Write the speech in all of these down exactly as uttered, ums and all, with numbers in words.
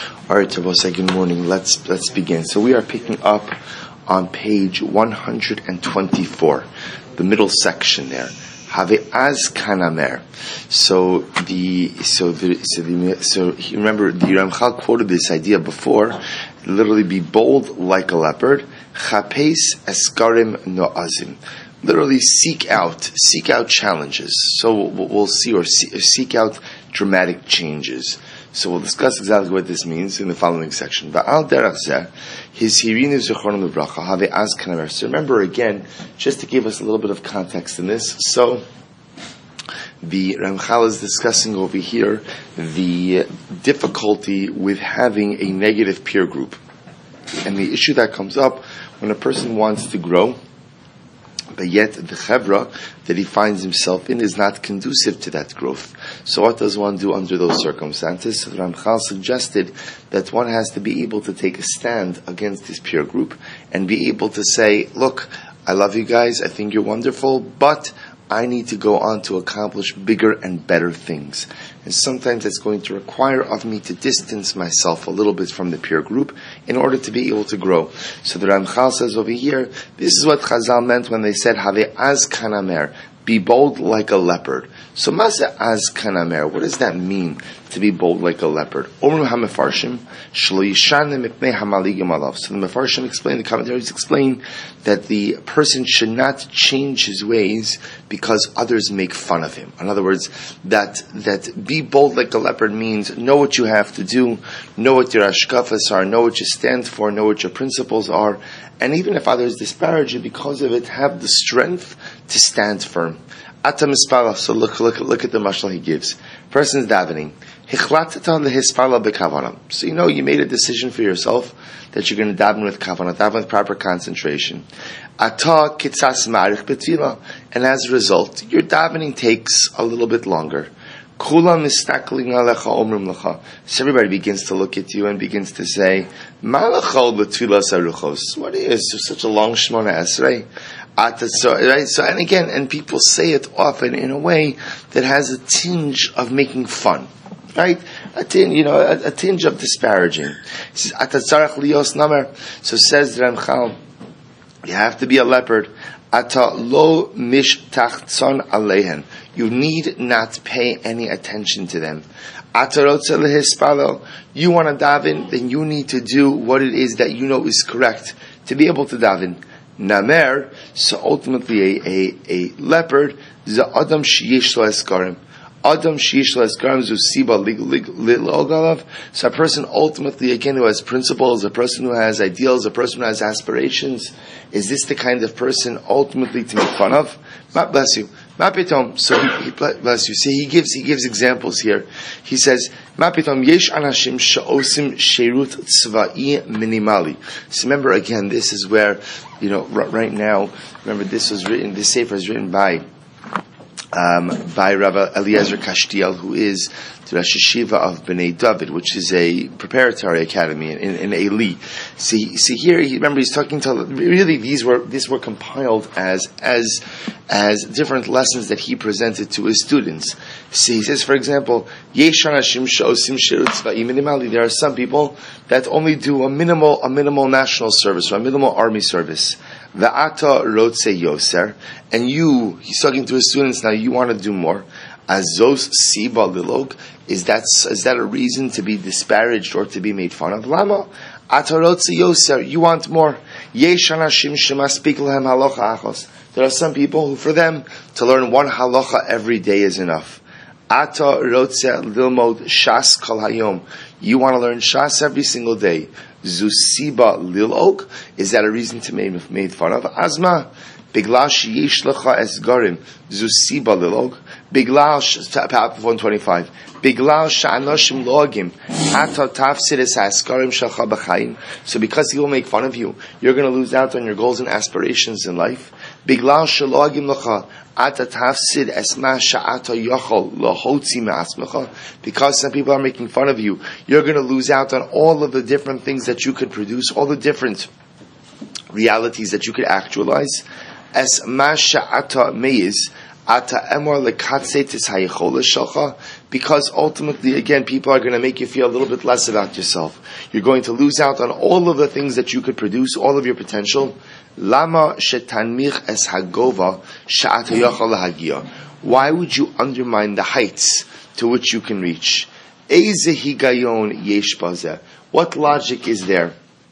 All right, Tabosai, good morning. Let's let's begin. So we are picking up on page one hundred twenty-four, the middle section there. Have az kanamer. So the so the so the so remember the Ramchal quoted this idea before. Literally, be bold like a leopard. Chapes eskarim noazim. Literally, seek out seek out challenges. So we'll see or seek out dramatic changes. So we'll discuss exactly what this means in the following section. Ba'al derech zeh, his hirinu zechron lebracha have az kanamer. So remember again, just to give us a little bit of context in this. So the Ramchal is discussing over here the difficulty with having a negative peer group, and the issue that comes up when a person wants to grow, but yet the chevra that he finds himself in is not conducive to that growth. So what does one do under those circumstances? So Ramchal suggested that one has to be able to take a stand against his peer group and be able to say, look, I love you guys, I think you're wonderful, but I need to go on to accomplish bigger and better things. And sometimes it's going to require of me to distance myself a little bit from the peer group in order to be able to grow. So the Ramchal says over here, this is what Chazal meant when they said, Have az kanamer, be bold like a leopard. So Masa az kanamer, what does that mean, to be bold like a leopard? Omru ha-mefarshim, shlo yishanim mipnei hamaligim alav. So the Mefarshim explain, the commentaries explain that the person should not change his ways because others make fun of him. In other words, that that be bold like a leopard means know what you have to do, know what your ashkafas are, know what you stand for, know what your principles are, and even if others disparage you because of it, have the strength to stand firm. Atam ispala. So look, look, look at the mashal he gives. Person's davening. Hichlatata lehispala bekavana. So you know you made a decision for yourself that you're going to daven with kavana, daven with proper concentration. Ata kitzas ma'arich betfila, and as a result, your davening takes a little bit longer. Kulam mistakling alecha omrim lecha. So everybody begins to look at you and begins to say, Malachol betfila saruchos. What is such a long Shemona Esrei? So, right? So, and again, and people say it often in a way that has a tinge of making fun, right? A tinge, you know, a, a tinge of disparaging. He says, "Atatzarach lios namer." So says Ramchal, you have to be a leopard. Ata lo mish tachtzon alehen. You need not pay any attention to them. Atarotze lehispalo. You want to daven, then you need to do what it is that you know is correct to be able to daven. Namer, so ultimately a, a, a leopard, is Adam sheyesh lo eskarim. Adam sheyesh lo eskarim zu siba lilogalav. So a person ultimately, again, who has principles, a person who has ideals, a person who has aspirations, is this the kind of person ultimately to make fun of? God bless you. Mapitom, so he, he bless you. See, he gives he gives examples here. He says, Mapitom yesh anashim sha'osim sherut tzva'i minimali. So remember again, this is where, you know, r- right now, remember this was written, this sefer is written by um, by Rabbi Eliezer Kashtiel, who is the Rosh Yeshiva of Bnei David, which is a preparatory academy in, in, in Eli. See, see here, he, remember he's talking to, really these were, these were compiled as, as, as different lessons that he presented to his students. See, he says, for example, Yesh anashim she'osim shirut tzva'i minimali. There are some people that only do a minimal, a minimal national service, or a minimal army service. Va'ata rotze yoser. And you, he's talking to his students now, you want to do more. Azos siba lilog. Is that, is that a reason to be disparaged or to be made fun of? Lama? Atarotze yoser. You want more. Yesh anashim shemaspik lehem halacha achos. There are some people who, for them, to learn one halacha every day is enough. Ata rotze lilmod shas kol hayom. You want to learn shas every single day. Zusiba lilog. Is that a reason to be made fun of? Azma. Bigla sheyesh lecha esgarim. Zusiba lilog. Bigla, one twenty-five. Bigla sha'anoshim logim. Ata tafsid es haskarim shalcha b'chaim. So because he will make fun of you, you're going to lose out on your goals and aspirations in life. Bigla shalogim lecha. Ata tafsid es ma sha'ata yochol lahotzi me'asmecha. Because some people are making fun of you, you're going to lose out on all of the different things that you could produce, all the different realities that you could actualize. Es ma sha'ata meiz. Because ultimately, again, people are going to make you feel a little bit less about yourself. You're going to lose out on all of the things that you could produce, all of your potential. Lama shetanmich es hagova sha'at hayachal lahagia. Why would you undermine the heights to which you can reach? Eize higayon yesh bazeh. What logic is there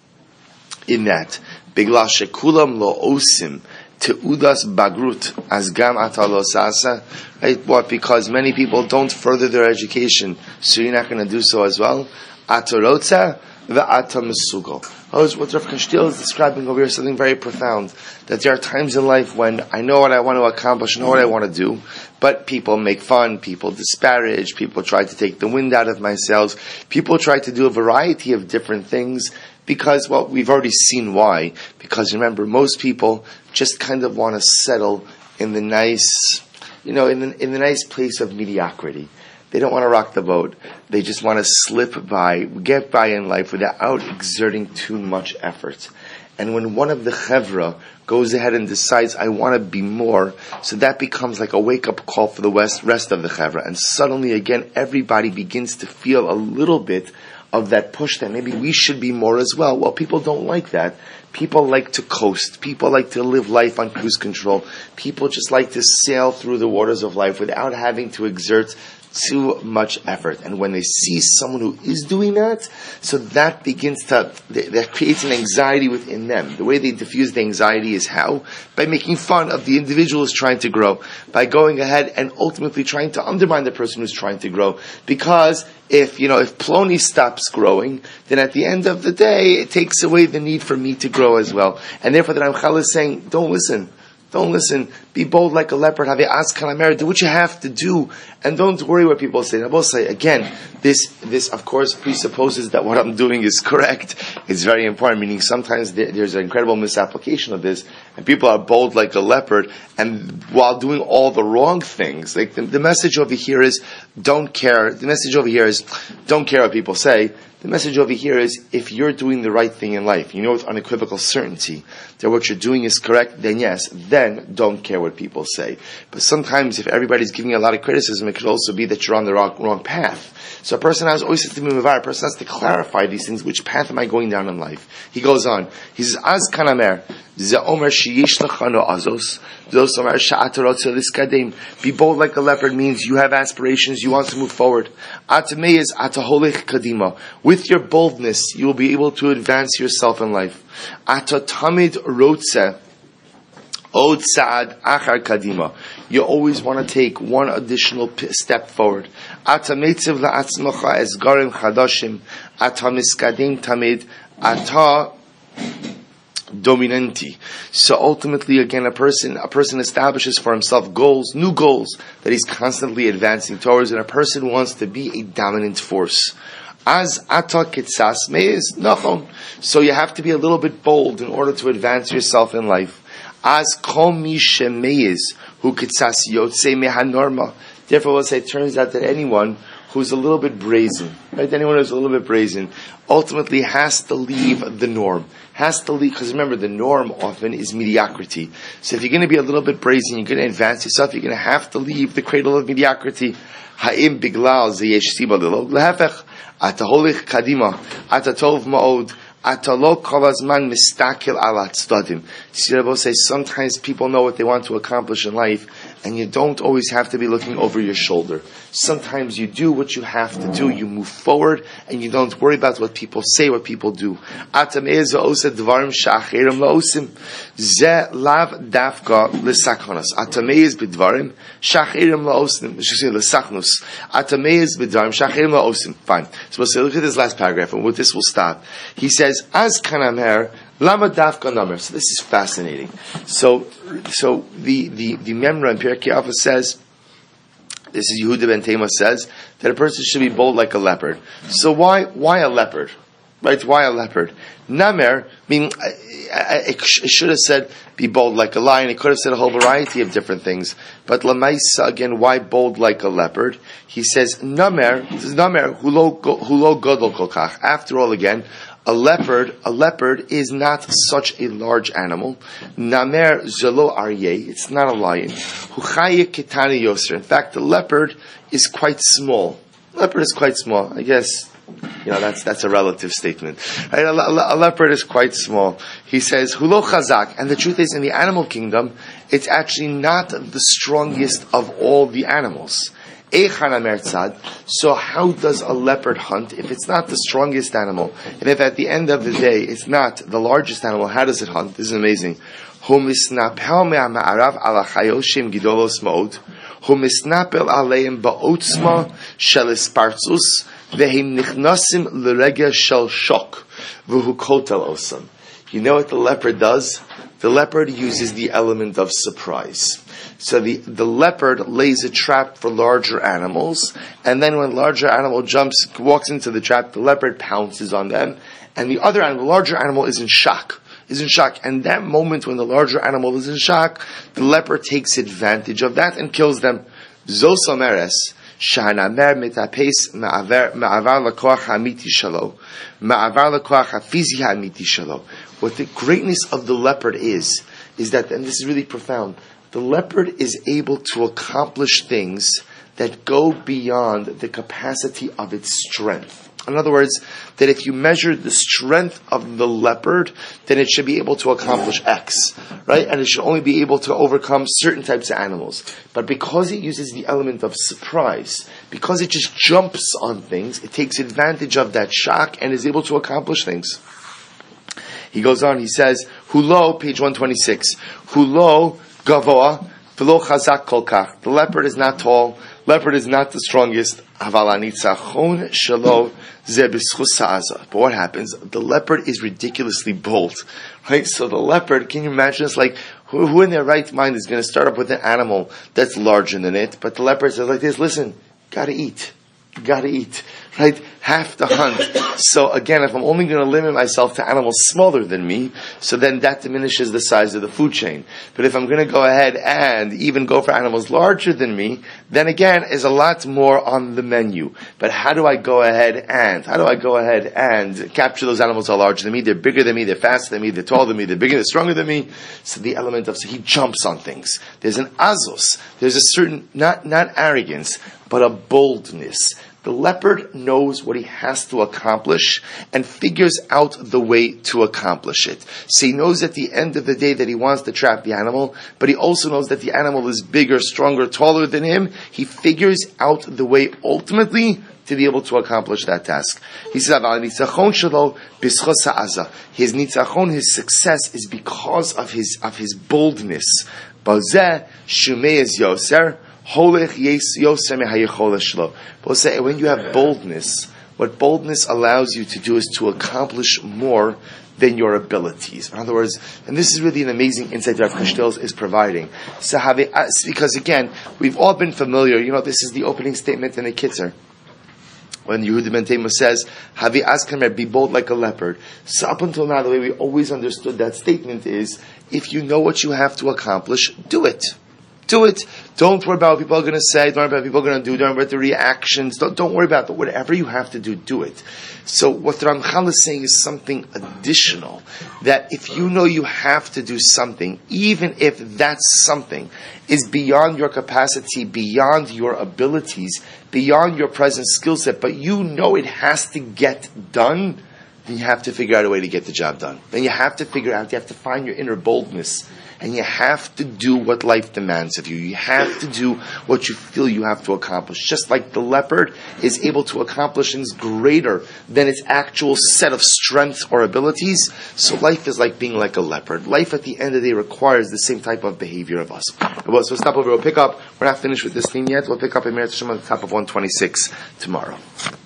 in that? Bigla shekulam lo osim teudas bagrut as gam atalo sasa. Right? What? Because many people don't further their education, so you're not going to do so as well. Atorotza ve'ata mesugal. What Rav Kashtil is describing over here is something very profound. That there are times in life when I know what I want to accomplish, know what I want to do, but people make fun, people disparage, people try to take the wind out of my sails, people try to do a variety of different things because, well, we've already seen why. Because remember, most people just kind of want to settle in the nice, you know, in the, in the nice place of mediocrity. They don't want to rock the boat. They just want to slip by, get by in life without exerting too much effort. And when one of the chevra goes ahead and decides, I want to be more, so that becomes like a wake-up call for the rest, rest of the chevra. And suddenly, again, everybody begins to feel a little bit of that push that maybe we should be more as well. Well, people don't like that. People like to coast. People like to live life on cruise control. People just like to sail through the waters of life without having to exert too much effort. And when they see someone who is doing that, so that begins to, that creates an anxiety within them. The way they diffuse the anxiety is how? By making fun of the individual who's trying to grow. By going ahead and ultimately trying to undermine the person who's trying to grow. Because if, you know, if Plony stops growing, then at the end of the day, it takes away the need for me to grow as well. And therefore the Ramchal is saying, don't listen. Don't listen. Be bold like a leopard. Have you asked Kalamer? Do what you have to do, and don't worry what people say. I will say again, this this of course presupposes that what I'm doing is correct. It's very important. Meaning sometimes there, there's an incredible misapplication of this, and people are bold like a leopard, and while doing all the wrong things. Like the, the message over here is don't care. The message over here is don't care what people say. The message over here is, if you're doing the right thing in life, you know with unequivocal certainty that what you're doing is correct, then yes, then don't care what people say. But sometimes if everybody's giving you a lot of criticism, it could also be that you're on the wrong, wrong path. So a person has always to be mavar, a person has to clarify these things, which path am I going down in life? He goes on, he says, Az kanamer, ze omer sheyesh lachano azos, zos omer sha'atarot liskadem. Be bold like a leopard means you have aspirations, you want to move forward. Atamei is ataholich kadima. With your boldness, you will be able to advance yourself in life. Atatamid rotze, od sa'ad achar kadima. You always want to take one additional p- step forward. Ata meitziv la'atzmacha esgarim chadashim. Ata miskadim tamid. Ata dominanti. So ultimately, again, a person a person establishes for himself goals, new goals that he's constantly advancing towards, and a person wants to be a dominant force. As ata kitzas meiz nachon. So you have to be a little bit bold in order to advance yourself in life. As kol mi shemeiz hu kitzas yotze mehanorma. Therefore, we'll say it turns out that anyone who's a little bit brazen, right? Anyone who's a little bit brazen, ultimately has to leave the norm. Has to leave, because remember, the norm often is mediocrity. So if you're going to be a little bit brazen, you're going to advance yourself, you're going to have to leave the cradle of mediocrity. Ha'im biglal zeyesh siba lelog lehefech, ataholich kadima, atatov ma'od, atalo kolavzman mistakil ala tzdadim. See, I will say, sometimes people know what they want to accomplish in life, and you don't always have to be looking over your shoulder. Sometimes you do what you have to do. You move forward, and you don't worry about what people say, what people do. Atameiz va'osa dvarim sha'achirim la'osim. Ze lav dafka l'sakhanos. Atameiz b'dvarim sha'achirim la'osim. L'sachnus. Atameiz b'dvarim sha'achirim la'osim. Fine. So we'll say, look at this last paragraph, and with this we'll stop. He says, as kanamer, lama dafka namer. So this is fascinating. So, so the, the, the Memra in Pirkei Avos says, this is Yehuda ben Tema says, that a person should be bold like a leopard. So why, why a leopard? Right? Why a leopard? Namer, I mean, it should have said, be bold like a lion. It could have said a whole variety of different things. But Lamaisa, again, why bold like a leopard? He says, Namer, he says, Namer, hulo, hulo godol kolkach. After all, again, A leopard, a leopard is not such a large animal. Namer zelo aryeh, it's not a lion. Huchaye ketani yoser. In fact, the leopard is quite small. Leopard is quite small. I guess, you know, that's that's a relative statement. Right? A, a, a leopard is quite small. He says, hulo chazak. And the truth is, in the animal kingdom, it's actually not the strongest of all the animals. So how does a leopard hunt if it's not the strongest animal? And if at the end of the day it's not the largest animal, how does it hunt? This is amazing. You know what the leopard does? The leopard uses the element of surprise. So the, the leopard lays a trap for larger animals, and then when larger animal jumps, walks into the trap, the leopard pounces on them, and the other animal, the larger animal, is in shock. Is in shock. And that moment when the larger animal is in shock, the leopard takes advantage of that and kills them. Zosomeres. Shahanamer metapes ma'avar lakoach hamiti shalo, ma'avar lakoach hafizi hamiti shalo. What the greatness of the leopard is, is that, and this is really profound, the leopard is able to accomplish things that go beyond the capacity of its strength. In other words, that if you measure the strength of the leopard, then it should be able to accomplish X, right? And it should only be able to overcome certain types of animals. But because it uses the element of surprise, because it just jumps on things, it takes advantage of that shock and is able to accomplish things. He goes on, he says, Hulo, page one twenty-six, Hulo gavoa, v'lo chazak kolkach. The leopard is not tall, leopard is not the strongest. But what happens? The leopard is ridiculously bold, right? So the leopard, can you imagine? It's like, who, who in their right mind is going to start up with an animal that's larger than it? But the leopard says like this, listen, gotta eat. Gotta eat. Right? Have to hunt. So again, if I'm only going to limit myself to animals smaller than me, so then that diminishes the size of the food chain. But if I'm going to go ahead and even go for animals larger than me, then again, is a lot more on the menu. But how do I go ahead and, how do I go ahead and capture those animals that are larger than me? They're bigger than me, they're faster than me, they're taller than me, they're bigger, they're stronger than me. So the element of, so he jumps on things. There's an azos. There's a certain, not, not arrogance, but a boldness. The leopard knows what he has to accomplish and figures out the way to accomplish it. So he knows at the end of the day that he wants to trap the animal, but he also knows that the animal is bigger, stronger, taller than him. He figures out the way ultimately to be able to accomplish that task. He says, his nitzachon, his success is because of his of his boldness. Balzeh shumei es yoser. When you have boldness, what boldness allows you to do is to accomplish more than your abilities. In other words, and this is really an amazing insight that Rav Kashtel is providing. Because again, we've all been familiar, you know, this is the opening statement in the Kitzur. When Yehuda ben Tema says, Havi Azkamer, be bold like a leopard. So up until now, the way we always understood that statement is, if you know what you have to accomplish, do it. Do it. Don't worry about what people are going to say. Don't worry about what people are going to do. Don't worry about the reactions. Don't, don't worry about it. Whatever you have to do, do it. So what the Ramchal is saying is something additional. That if you know you have to do something, even if that something is beyond your capacity, beyond your abilities, beyond your present skill set, but you know it has to get done, then you have to figure out a way to get the job done. Then you have to figure out, you have to find your inner boldness. And you have to do what life demands of you. You have to do what you feel you have to accomplish. Just like the leopard is able to accomplish things greater than its actual set of strengths or abilities, so life is like being like a leopard. Life at the end of the day requires the same type of behavior of us. Well, so stop over, we'll pick up. We're not finished with this thing yet. We'll pick up in Meretz Hashem on the top of one twenty-six tomorrow.